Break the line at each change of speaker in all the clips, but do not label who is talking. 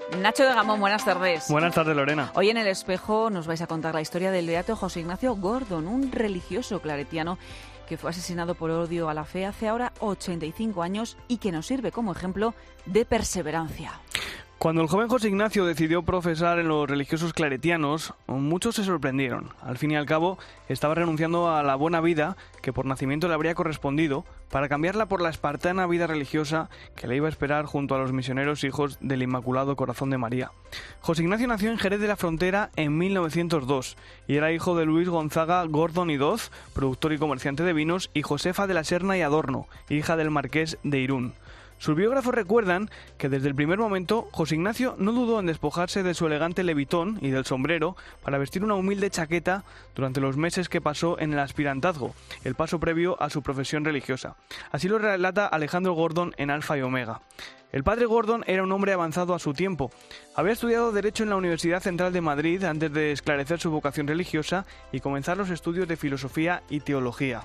Nacho de Gamón, buenas tardes.
Buenas tardes, Lorena.
Hoy en El Espejo nos vais a contar la historia del beato José Ignacio Gordon, un religioso claretiano que fue asesinado por odio a la fe hace ahora 85 años y que nos sirve como ejemplo de perseverancia.
Cuando el joven José Ignacio decidió profesar en los religiosos claretianos, muchos se sorprendieron. Al fin y al cabo, estaba renunciando a la buena vida que por nacimiento le habría correspondido para cambiarla por la espartana vida religiosa que le iba a esperar junto a los misioneros hijos del Inmaculado Corazón de María. José Ignacio nació en Jerez de la Frontera en 1902 y era hijo de Luis Gonzaga Gordon y Doz, productor y comerciante de vinos, y Josefa de la Serna y Adorno, hija del marqués de Irún. Sus biógrafos recuerdan que desde el primer momento José Ignacio no dudó en despojarse de su elegante levitón y del sombrero para vestir una humilde chaqueta durante los meses que pasó en el aspirantazgo, el paso previo a su profesión religiosa. Así lo relata Alejandro Gordon en Alfa y Omega. El padre Gordon era un hombre avanzado a su tiempo. Había estudiado Derecho en la Universidad Central de Madrid antes de esclarecer su vocación religiosa y comenzar los estudios de Filosofía y Teología.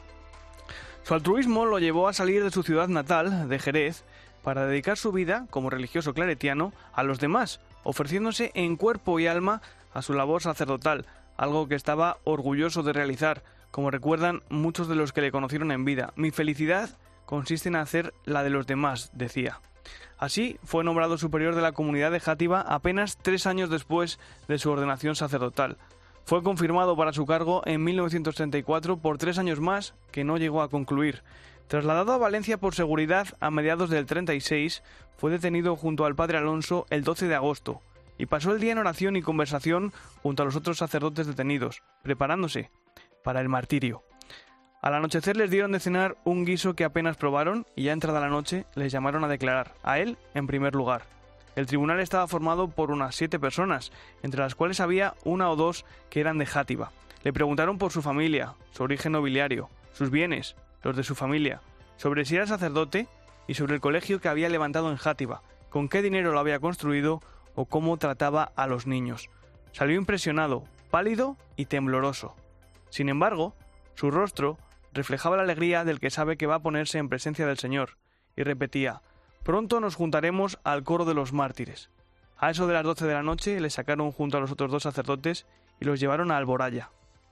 Su altruismo lo llevó a salir de su ciudad natal, de Jerez, para dedicar su vida, como religioso claretiano, a los demás, ofreciéndose en cuerpo y alma a su labor sacerdotal, algo que estaba orgulloso de realizar, como recuerdan muchos de los que le conocieron en vida. Mi felicidad consiste en hacer la de los demás, decía. Así fue nombrado superior de la comunidad de Játiva apenas 3 años después de su ordenación sacerdotal. Fue confirmado para su cargo en 1934 por 3 años más que no llegó a concluir. Trasladado a Valencia por seguridad a mediados del 36, fue detenido junto al padre Alonso el 12 de agosto y pasó el día en oración y conversación junto a los otros sacerdotes detenidos, preparándose para el martirio. Al anochecer les dieron de cenar un guiso que apenas probaron y ya entrada la noche les llamaron a declarar, a él en primer lugar. El tribunal estaba formado por unas 7 personas, entre las cuales había 1 o 2 que eran de Játiva. Le preguntaron por su familia, su origen nobiliario, sus bienes, los de su familia, sobre si era sacerdote y sobre el colegio que había levantado en Játiva, con qué dinero lo había construido o cómo trataba a los niños. Salió impresionado, pálido y tembloroso. Sin embargo, su rostro reflejaba la alegría del que sabe que va a ponerse en presencia del Señor, y repetía: «Pronto nos juntaremos al coro de los mártires». A eso de las 12 de la noche le sacaron junto a los otros 2 sacerdotes y los llevaron a Alboraya.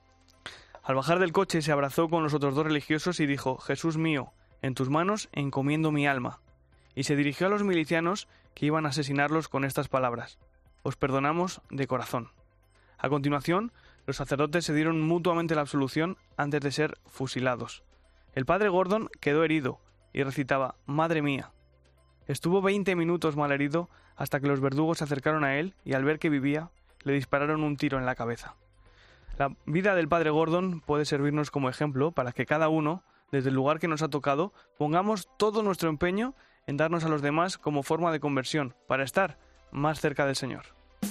Al bajar del coche se abrazó con los otros 2 religiosos y dijo: «Jesús mío, en tus manos encomiendo mi alma». Y se dirigió a los milicianos que iban a asesinarlos con estas palabras: «Os perdonamos de corazón». A continuación, los sacerdotes se dieron mutuamente la absolución antes de ser fusilados. El padre Gordon quedó herido y recitaba: «Madre mía». Estuvo 20 minutos malherido hasta que los verdugos se acercaron a él y al ver que vivía, le dispararon un tiro en la cabeza. La vida del padre Gordon puede servirnos como ejemplo para que cada uno, desde el lugar que nos ha tocado, pongamos todo nuestro empeño en darnos a los demás como forma de conversión, para estar más cerca del Señor.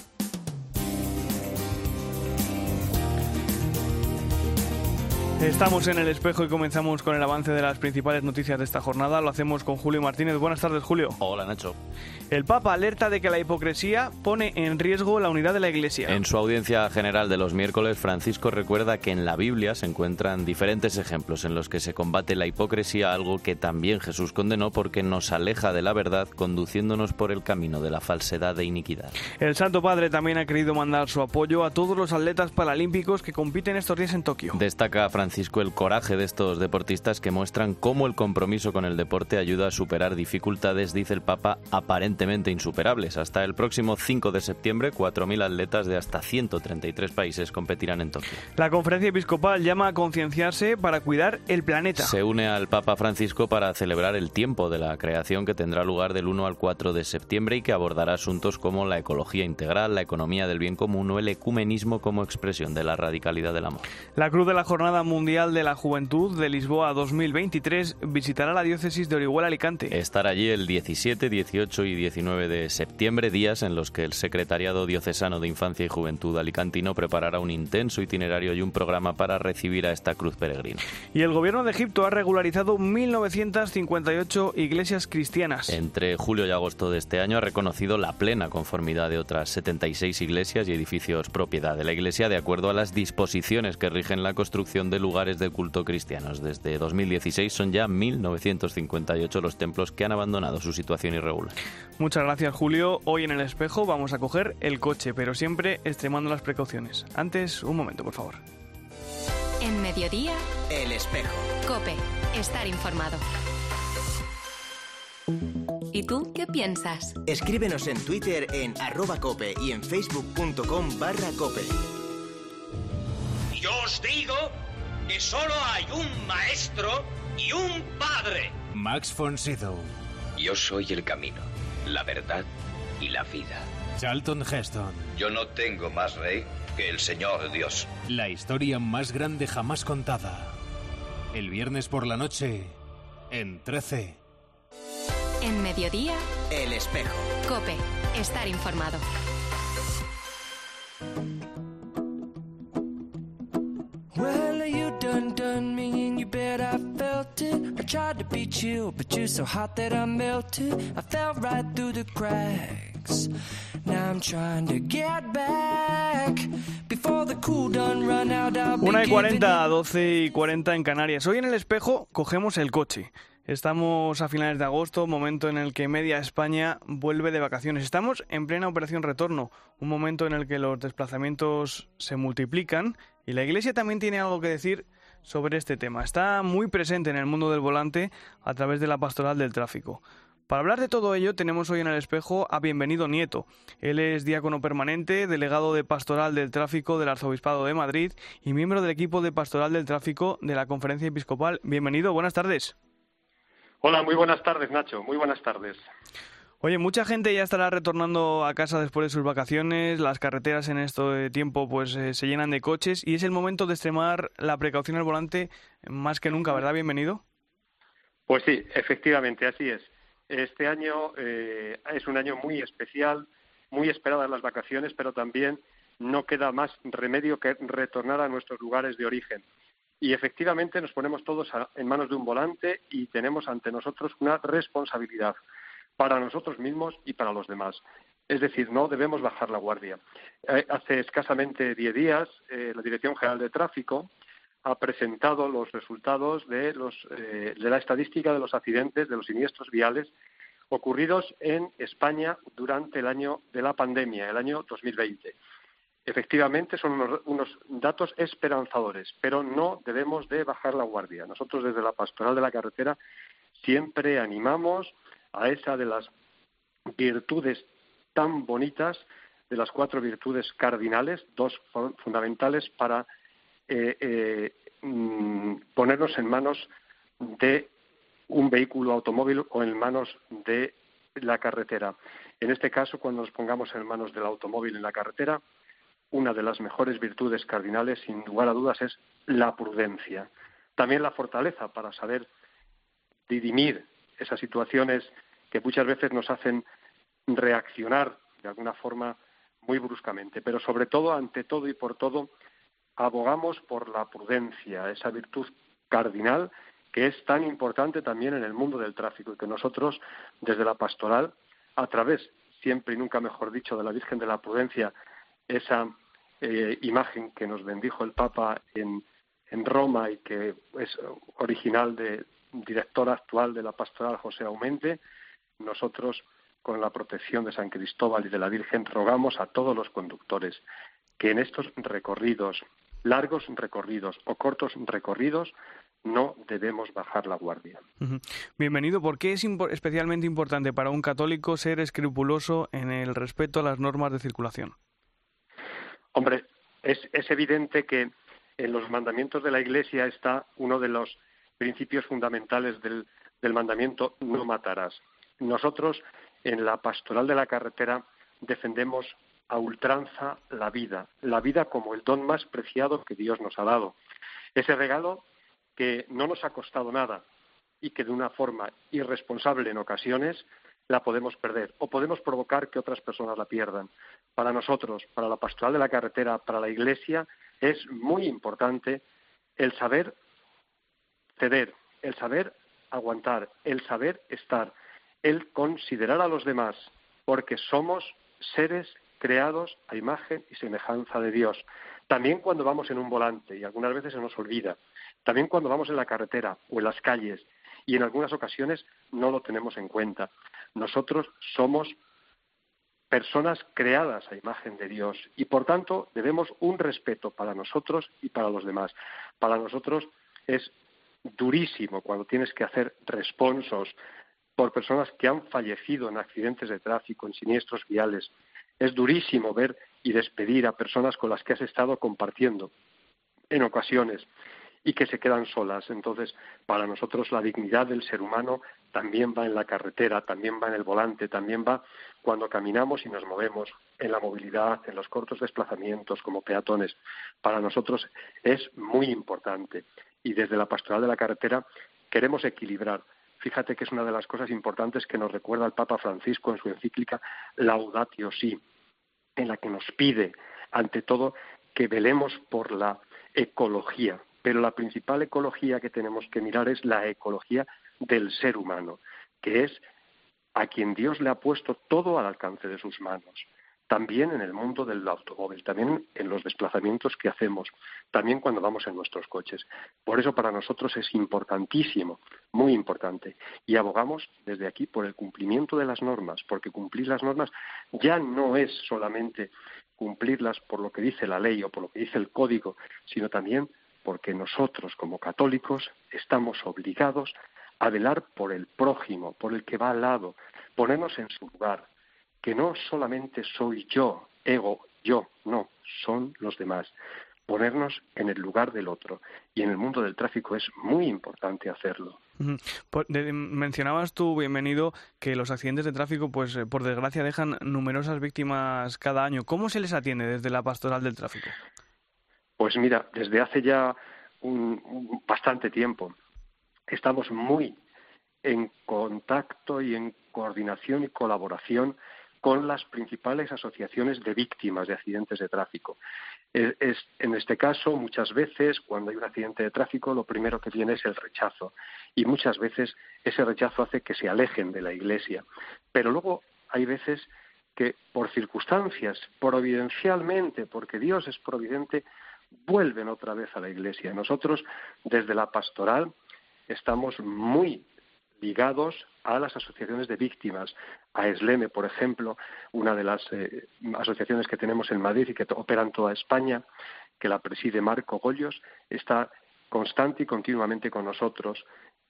Estamos en El Espejo y comenzamos con el avance de las principales noticias de esta jornada. Lo hacemos con Julio Martínez. Buenas tardes, Julio.
Hola, Nacho.
El Papa alerta de que la hipocresía pone en riesgo la unidad de la Iglesia.
En su audiencia general de los miércoles, Francisco recuerda que en la Biblia se encuentran diferentes ejemplos en los que se combate la hipocresía, algo que también Jesús condenó porque nos aleja de la verdad, conduciéndonos por el camino de la falsedad e iniquidad.
El Santo Padre también ha querido mandar su apoyo a todos los atletas paralímpicos que compiten estos días en Tokio.
Destaca Francisco el coraje de estos deportistas que muestran cómo el compromiso con el deporte ayuda a superar dificultades, dice el Papa, aparentemente insuperables. Hasta el próximo 5 de septiembre, 4.000 atletas de hasta 133 países competirán en Tokio.
La Conferencia Episcopal llama a concienciarse para cuidar el planeta.
Se une al Papa Francisco para celebrar el tiempo de la creación que tendrá lugar del 1 al 4 de septiembre y que abordará asuntos como la ecología integral, la economía del bien común o el ecumenismo como expresión de la radicalidad del amor.
La Cruz de la Jornada Mundial de la Juventud de Lisboa 2023 visitará la diócesis de Orihuela-Alicante.
Estará allí el 17, 18 y 19 de septiembre, días en los que el Secretariado Diocesano de Infancia y Juventud alicantino preparará un intenso itinerario y un programa para recibir a esta cruz peregrina.
Y el gobierno de Egipto ha regularizado 1.958 iglesias cristianas.
Entre julio y agosto de este año ha reconocido la plena conformidad de otras 76 iglesias y edificios propiedad de la Iglesia de acuerdo a las disposiciones que rigen la construcción de lugares del culto cristianos. Desde 2016 son ya 1.958 los templos que han abandonado su situación irregular.
Muchas gracias, Julio. Hoy en El Espejo vamos a coger el coche, pero siempre extremando las precauciones. Antes, un momento, por favor.
En Mediodía,
El Espejo.
COPE. Estar informado. ¿Y tú qué piensas?
Escríbenos en Twitter en @cope y en facebook.com/cope.
Yo os digo que solo hay un maestro y un padre.
Max von Sydow.
Yo soy el camino, la verdad y la vida.
Charlton Heston.
Yo no tengo más rey que el Señor Dios.
La historia más grande jamás contada. El viernes por la noche, en 13.
En Mediodía,
El Espejo.
COPE. Estar informado.
Well, you done me and you bet I felt it. I tried to be chill, but you're so hot that I melted. I fell right through the cracks. Now I'm trying to get back. Before the cool done run out, I'll be
1:40, 12:40 en Canarias. Hoy en El Espejo cogemos el coche. Estamos a finales de agosto, momento en el que media España vuelve de vacaciones. Estamos en plena operación retorno, un momento en el que los desplazamientos se multiplican y la Iglesia también tiene algo que decir sobre este tema. Está muy presente en el mundo del volante a través de la pastoral del tráfico. Para hablar de todo ello tenemos hoy en El Espejo a Bienvenido Nieto. Él es diácono permanente, delegado de Pastoral del Tráfico del Arzobispado de Madrid y miembro del equipo de Pastoral del Tráfico de la Conferencia Episcopal. Bienvenido, buenas tardes.
Hola, muy buenas tardes, Nacho. Muy buenas tardes.
Oye, mucha gente ya estará retornando a casa después de sus vacaciones. Las carreteras en este tiempo pues se llenan de coches y es el momento de extremar la precaución al volante más que nunca, ¿verdad? Bienvenido.
Pues sí, efectivamente, así es. Este año es un año muy especial, muy esperadas las vacaciones, pero también no queda más remedio que retornar a nuestros lugares de origen. Y efectivamente nos ponemos todos en manos de un volante y tenemos ante nosotros una responsabilidad para nosotros mismos y para los demás. Es decir, no debemos bajar la guardia. Hace escasamente 10 días, la Dirección General de Tráfico ha presentado los resultados de la estadística de los accidentes, de los siniestros viales ocurridos en España durante el año de la pandemia, el año 2020. Efectivamente, son unos datos esperanzadores, pero no debemos de bajar la guardia. Nosotros desde la Pastoral de la Carretera siempre animamos a esa de las virtudes tan bonitas, de las 4 virtudes cardinales, 2 fundamentales para ponernos en manos de un vehículo automóvil o en manos de la carretera. En este caso, cuando nos pongamos en manos del automóvil en la carretera, una de las mejores virtudes cardinales, sin lugar a dudas, es la prudencia. También la fortaleza para saber dirimir esas situaciones que muchas veces nos hacen reaccionar de alguna forma muy bruscamente. Pero sobre todo, ante todo y por todo, abogamos por la prudencia, esa virtud cardinal que es tan importante también en el mundo del tráfico y que nosotros, desde la pastoral, a través, siempre y nunca mejor dicho, de la Virgen de la Prudencia, esa imagen que nos bendijo el Papa en Roma y que es original del director actual de la pastoral, José Aumente, nosotros, con la protección de San Cristóbal y de la Virgen, rogamos a todos los conductores que en estos recorridos, largos recorridos o cortos recorridos, no debemos bajar la guardia.
Bienvenido. ¿Por qué es especialmente importante para un católico ser escrupuloso en el respeto a las normas de circulación?
Hombre, es evidente que en los mandamientos de la Iglesia está uno de los principios fundamentales del mandamiento no matarás. Nosotros, en la pastoral de la carretera, defendemos a ultranza la vida como el don más preciado que Dios nos ha dado. Ese regalo que no nos ha costado nada y que de una forma irresponsable en ocasiones la podemos perder o podemos provocar que otras personas la pierdan. Para nosotros, para la pastoral de la carretera, para la Iglesia, es muy importante el saber ceder, el saber aguantar, el saber estar, el considerar a los demás, porque somos seres creados a imagen y semejanza de Dios. También cuando vamos en un volante, y algunas veces se nos olvida, También cuando vamos en la carretera o en las calles, y en algunas ocasiones no lo tenemos en cuenta. Nosotros somos personas creadas a imagen de Dios y, por tanto, debemos un respeto para nosotros y para los demás. Para nosotros es durísimo cuando tienes que hacer responsos por personas que han fallecido en accidentes de tráfico, en siniestros viales. Es durísimo ver y despedir a personas con las que has estado compartiendo en ocasiones y que se quedan solas. Entonces, para nosotros la dignidad del ser humano también va en la carretera, también va en el volante, también va cuando caminamos y nos movemos, en la movilidad, en los cortos desplazamientos como peatones. Para nosotros es muy importante. Y desde la Pastoral de la Carretera queremos equilibrar. Fíjate que es una de las cosas importantes que nos recuerda el Papa Francisco en su encíclica Laudatio Si, en la que nos pide, ante todo, que velemos por la ecología. Pero la principal ecología que tenemos que mirar es la ecología del ser humano, que es a quien Dios le ha puesto todo al alcance de sus manos. También en el mundo del automóvil, también en los desplazamientos que hacemos, también cuando vamos en nuestros coches. Por eso para nosotros es importantísimo, muy importante. Y abogamos desde aquí por el cumplimiento de las normas, porque cumplir las normas ya no es solamente cumplirlas por lo que dice la ley o por lo que dice el código, sino también porque nosotros como católicos estamos obligados a velar por el prójimo, por el que va al lado, ponernos en su lugar, que no solamente soy yo, ego, yo, no, son los demás, ponernos en el lugar del otro. Y en el mundo del tráfico es muy importante hacerlo.
Mencionabas tú, bienvenido, que los accidentes de tráfico, pues por desgracia, dejan numerosas víctimas cada año. ¿Cómo se les atiende desde la Pastoral del Tráfico?
Pues mira, desde hace ya bastante tiempo estamos muy en contacto y en coordinación y colaboración con las principales asociaciones de víctimas de accidentes de tráfico. En este caso, muchas veces, cuando hay un accidente de tráfico, lo primero que viene es el rechazo. Y muchas veces ese rechazo hace que se alejen de la Iglesia. Pero luego hay veces que, por circunstancias, providencialmente, porque Dios es providente, vuelven otra vez a la Iglesia. Nosotros, desde la pastoral, estamos muy ligados a las asociaciones de víctimas, a ESLEME, por ejemplo, una de las asociaciones que tenemos en Madrid y que opera en toda España, que la preside Marco Goyos, está constante y continuamente con nosotros.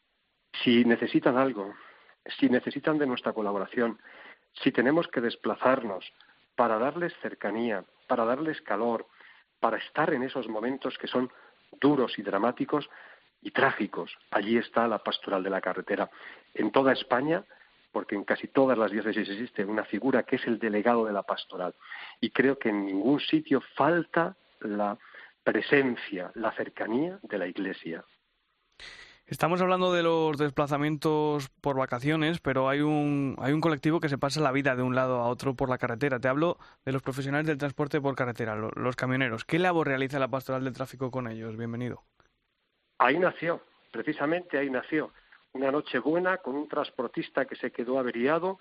Si necesitan algo, si necesitan de nuestra colaboración, si tenemos que desplazarnos para darles cercanía, para darles calor, para estar en esos momentos que son duros y dramáticos y trágicos. Allí está la Pastoral de la Carretera. En toda España, porque en casi todas las diócesis existe una figura que es el delegado de la Pastoral. Y creo que en ningún sitio falta la presencia, la cercanía de la Iglesia.
Estamos hablando de los desplazamientos por vacaciones, pero hay un colectivo que se pasa la vida de un lado a otro por la carretera. Te hablo de los profesionales del transporte por carretera, los camioneros. ¿Qué labor realiza la Pastoral del Tráfico con ellos? Bienvenido.
Ahí nació, precisamente ahí nació. Una noche buena con un transportista que se quedó averiado.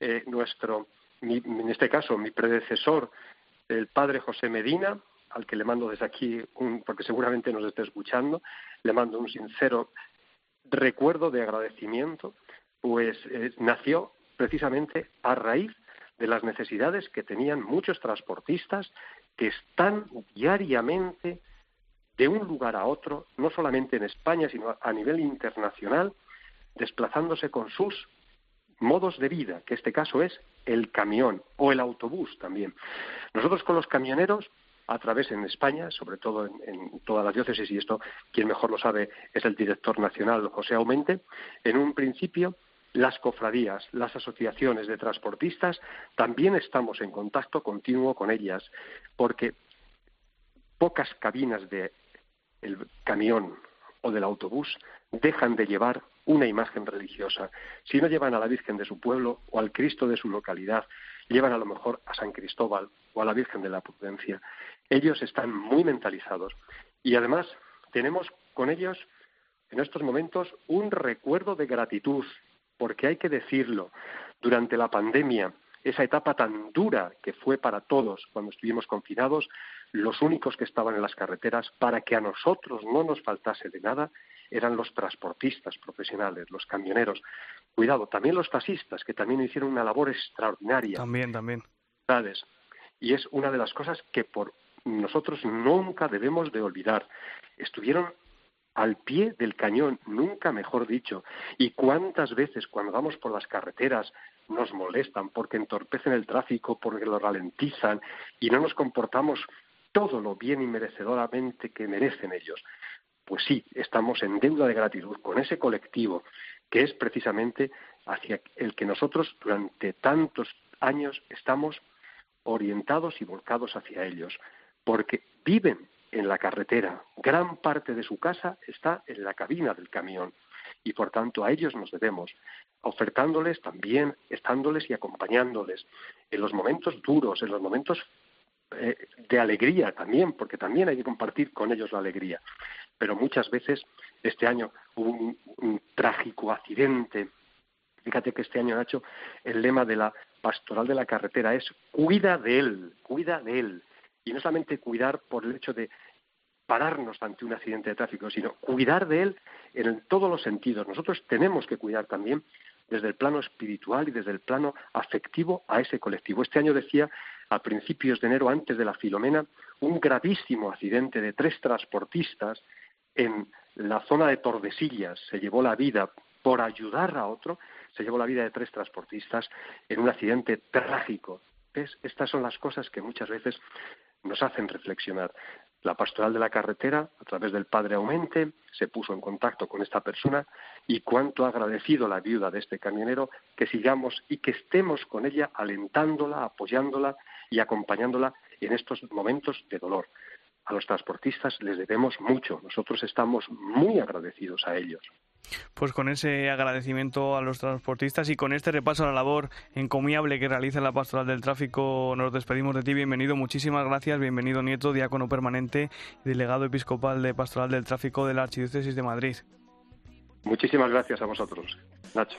En este caso, mi predecesor, el padre José Medina, al que le mando desde aquí, porque seguramente nos esté escuchando, le mando un sincero recuerdo de agradecimiento, pues nació precisamente a raíz de las necesidades que tenían muchos transportistas que están diariamente de un lugar a otro, no solamente en España, sino a nivel internacional, desplazándose con sus modos de vida, que este caso es el camión o el autobús también. Nosotros con los camioneros, a través en España, sobre todo en todas las diócesis, y esto quien mejor lo sabe es el director nacional, José Aumente, en un principio las cofradías, las asociaciones de transportistas, también estamos en contacto continuo con ellas, porque pocas cabinas del camión o del autobús dejan de llevar una imagen religiosa. Si no llevan a la Virgen de su pueblo o al Cristo de su localidad, llevan a lo mejor a San Cristóbal o a la Virgen de la Prudencia. Ellos están muy mentalizados y además tenemos con ellos en estos momentos un recuerdo de gratitud, porque hay que decirlo, durante la pandemia, esa etapa tan dura que fue para todos cuando estuvimos confinados, los únicos que estaban en las carreteras para que a nosotros no nos faltase de nada eran los transportistas profesionales, los camioneros. Cuidado, también los taxistas, que también hicieron una labor extraordinaria.
También.
¿Sabes? Y es una de las cosas que por nosotros nunca debemos de olvidar. Estuvieron al pie del cañón, nunca mejor dicho. Y cuántas veces cuando vamos por las carreteras nos molestan porque entorpecen el tráfico, porque lo ralentizan y no nos comportamos todo lo bien y merecedoramente que merecen ellos. Pues sí, estamos en deuda de gratitud con ese colectivo que es precisamente hacia el que nosotros durante tantos años estamos orientados y volcados hacia ellos, porque viven en la carretera, gran parte de su casa está en la cabina del camión y por tanto a ellos nos debemos, ofertándoles también, estándoles y acompañándoles en los momentos duros, en los momentos de alegría también, porque también hay que compartir con ellos la alegría. Pero muchas veces este año hubo un trágico accidente. Fíjate que este año, Nacho, el lema de la pastoral de la carretera es cuida de él. Y no solamente cuidar por el hecho de pararnos ante un accidente de tráfico, sino cuidar de él en todos los sentidos. Nosotros tenemos que cuidar también desde el plano espiritual y desde el plano afectivo a ese colectivo. Este año decía, a principios de enero, antes de la Filomena, un gravísimo accidente de 3 transportistas en la zona de Tordesillas. Se llevó la vida por ayudar a otro, se llevó la vida de 3 transportistas en un accidente trágico. ¿Ves? Estas son las cosas que muchas veces nos hacen reflexionar. La pastoral de la carretera, a través del Padre Aumente, se puso en contacto con esta persona y cuánto ha agradecido la viuda de este camionero que sigamos y que estemos con ella alentándola, apoyándola y acompañándola en estos momentos de dolor. A los transportistas les debemos mucho, nosotros estamos muy agradecidos a ellos.
Pues con ese agradecimiento a los transportistas y con este repaso a la labor encomiable que realiza la Pastoral del Tráfico, nos despedimos de ti. Bienvenido, muchísimas gracias. Bienvenido, Nieto, diácono permanente y delegado episcopal de Pastoral del Tráfico de la Archidiócesis de Madrid.
Muchísimas gracias a vosotros, Nacho.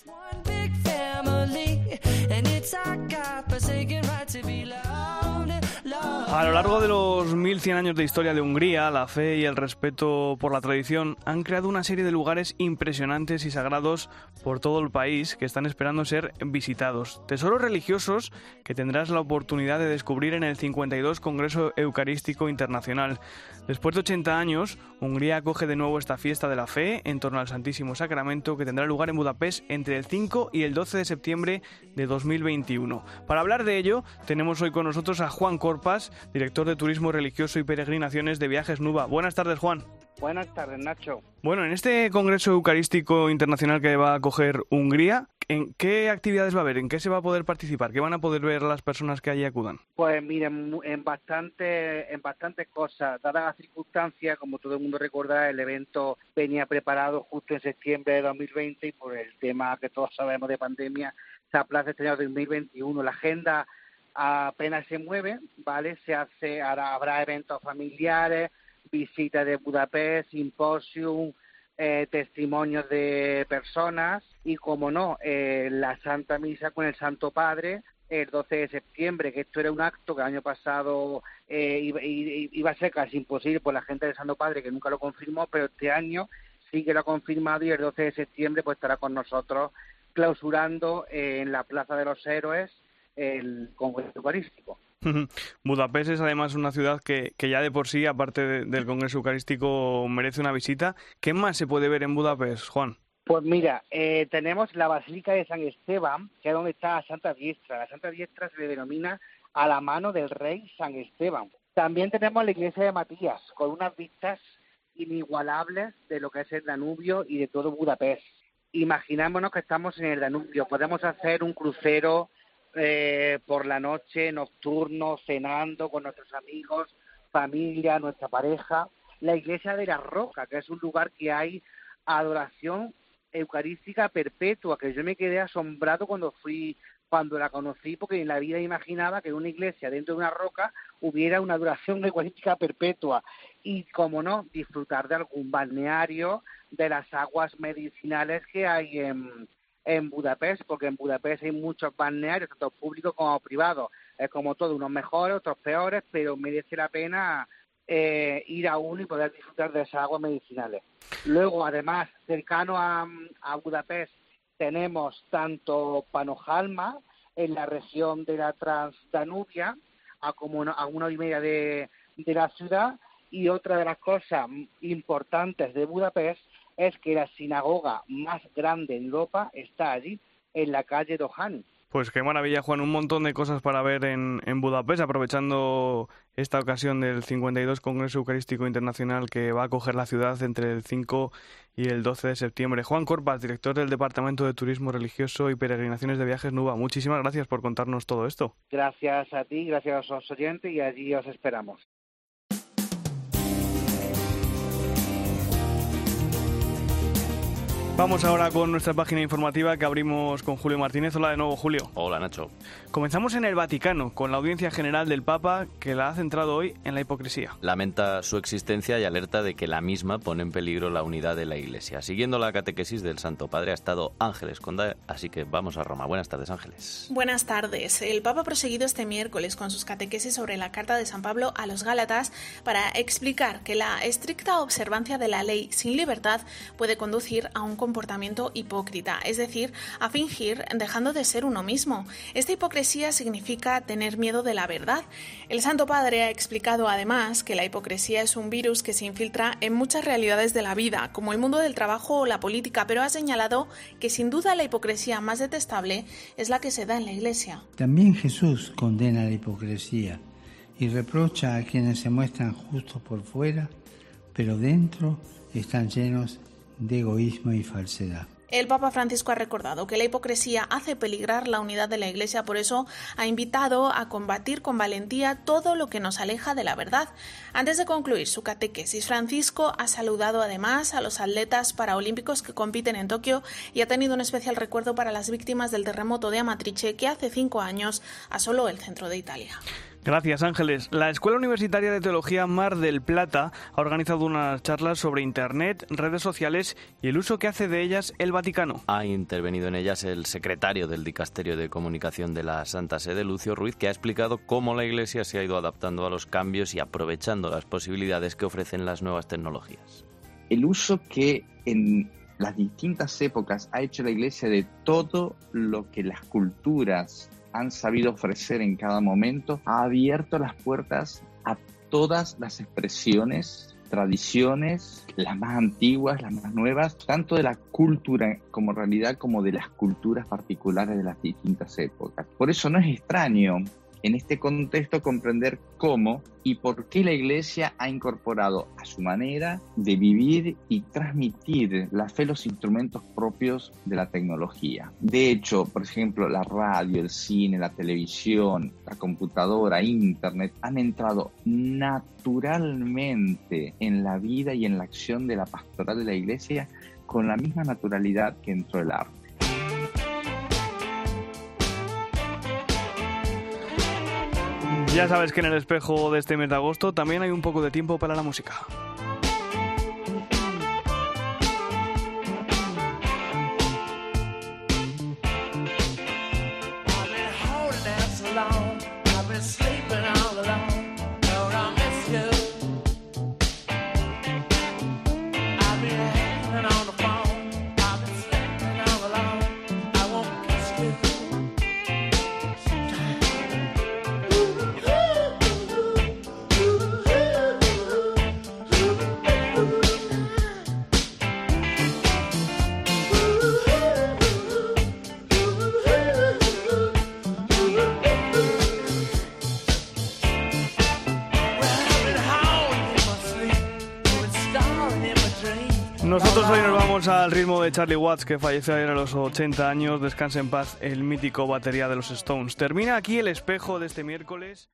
A lo largo de los 1100 años de historia de Hungría, la fe y el respeto por la tradición han creado una serie de lugares impresionantes y sagrados por todo el país que están esperando ser visitados. Tesoros religiosos que tendrás la oportunidad de descubrir en el 52 Congreso Eucarístico Internacional. Después de 80 años, Hungría acoge de nuevo esta fiesta de la fe en torno al Santísimo Sacramento que tendrá lugar en Budapest entre el 5 y el 12 de septiembre de 2021. Para hablar de ello, tenemos hoy con nosotros a Juan Corpas, director de Turismo Religioso y Peregrinaciones de Viajes Nuba. Buenas tardes, Juan.
Buenas tardes, Nacho.
Bueno, en este Congreso Eucarístico Internacional que va a acoger Hungría, ¿en qué actividades va a haber? ¿En qué se va a poder participar? ¿Qué van a poder ver las personas que allí acudan?
Pues miren, en bastantes cosas. Dadas las circunstancias, como todo el mundo recordará, el evento venía preparado justo en septiembre de 2020 y por el tema que todos sabemos de pandemia, se aplaza este año 2021. La agenda apenas se mueve, ¿vale? Habrá eventos familiares, visitas de Budapest, simposium, testimonios de personas y, como no, la Santa Misa con el Santo Padre el 12 de septiembre, que esto era un acto que el año pasado iba a ser casi imposible por la gente del Santo Padre, que nunca lo confirmó, pero este año sí que lo ha confirmado y el 12 de septiembre pues estará con nosotros clausurando en la Plaza de los Héroes el Congreso Eucarístico.
Budapest es además una ciudad que ya de por sí, aparte del Congreso Eucarístico, merece una visita. ¿Qué más se puede ver en Budapest, Juan?
Pues mira, tenemos la Basílica de San Esteban, que es donde está la Santa Diestra. La Santa Diestra se le denomina a la mano del rey San Esteban. También tenemos la iglesia de Matías, con unas vistas inigualables de lo que es el Danubio y de todo Budapest. Imaginémonos que estamos en el Danubio. Podemos hacer un crucero por la noche, nocturno, cenando con nuestros amigos, familia, nuestra pareja. La iglesia de la Roca, que es un lugar que hay adoración eucarística perpetua, que yo me quedé asombrado cuando la conocí, porque en la vida imaginaba que en una iglesia dentro de una roca hubiera una adoración eucarística perpetua. Y, como no, disfrutar de algún balneario, de las aguas medicinales que hay en Budapest, porque en Budapest hay muchos balnearios, tanto públicos como privados. Es como todo, unos mejores, otros peores, pero merece la pena ir a uno y poder disfrutar de esas aguas medicinales. Luego, además, cercano a Budapest, tenemos tanto Panohalma, en la región de la Transdanubia, a como a 1 hora y media de la ciudad, y otra de las cosas importantes de Budapest es que la sinagoga más grande de Europa está allí, en la calle Dohány.
Pues qué maravilla, Juan, un montón de cosas para ver en Budapest, aprovechando esta ocasión del 52 Congreso Eucarístico Internacional que va a acoger la ciudad entre el 5 y el 12 de septiembre. Juan Corpas, director del Departamento de Turismo Religioso y Peregrinaciones de Viajes NUVA, muchísimas gracias por contarnos todo esto.
Gracias a ti, gracias a los oyentes, y allí os esperamos.
Vamos ahora con nuestra página informativa que abrimos con Julio Martínez. Hola de nuevo, Julio.
Hola, Nacho.
Comenzamos en el Vaticano, con la audiencia general del Papa, que la ha centrado hoy en la hipocresía.
Lamenta su existencia y alerta de que la misma pone en peligro la unidad de la Iglesia. Siguiendo la catequesis del Santo Padre ha estado Ángeles Conda, así que vamos a Roma. Buenas tardes, Ángeles.
Buenas tardes. El Papa ha proseguido este miércoles con sus catequesis sobre la carta de San Pablo a los Gálatas para explicar que la estricta observancia de la ley sin libertad puede conducir a un comportamiento hipócrita, es decir, a fingir dejando de ser uno mismo. Esta hipocresía significa tener miedo de la verdad. El Santo Padre ha explicado además que la hipocresía es un virus que se infiltra en muchas realidades de la vida, como el mundo del trabajo o la política, pero ha señalado que sin duda la hipocresía más detestable es la que se da en la Iglesia.
También Jesús condena la hipocresía y reprocha a quienes se muestran justos por fuera, pero dentro están llenos de egoísmo y falsedad.
El Papa Francisco ha recordado que la hipocresía hace peligrar la unidad de la Iglesia, por eso ha invitado a combatir con valentía todo lo que nos aleja de la verdad. Antes de concluir su catequesis, Francisco ha saludado además a los atletas paraolímpicos que compiten en Tokio y ha tenido un especial recuerdo para las víctimas del terremoto de Amatrice, que hace 5 años asoló el centro de Italia.
Gracias, Ángeles. La Escuela Universitaria de Teología Mar del Plata ha organizado unas charlas sobre Internet, redes sociales y el uso que hace de ellas el Vaticano.
Ha intervenido en ellas el secretario del Dicasterio de Comunicación de la Santa Sede, Lucio Ruiz, que ha explicado cómo la Iglesia se ha ido adaptando a los cambios y aprovechando las posibilidades que ofrecen las nuevas tecnologías.
El uso que en las distintas épocas ha hecho la Iglesia de todo lo que las culturas han sabido ofrecer en cada momento, ha abierto las puertas a todas las expresiones, tradiciones, las más antiguas, las más nuevas, tanto de la cultura como realidad como de las culturas particulares de las distintas épocas. Por eso no es extraño en este contexto comprender cómo y por qué la Iglesia ha incorporado a su manera de vivir y transmitir la fe los instrumentos propios de la tecnología. De hecho, por ejemplo, la radio, el cine, la televisión, la computadora, Internet han entrado naturalmente en la vida y en la acción de la pastoral de la Iglesia con la misma naturalidad que entró el arte.
Ya sabes que en el espejo de este mes de agosto también hay un poco de tiempo para la música. Nosotros hoy nos vamos al ritmo de Charlie Watts, que falleció ayer a los 80 años. Descanse en paz el mítico batería de los Stones. Termina aquí el espejo de este miércoles.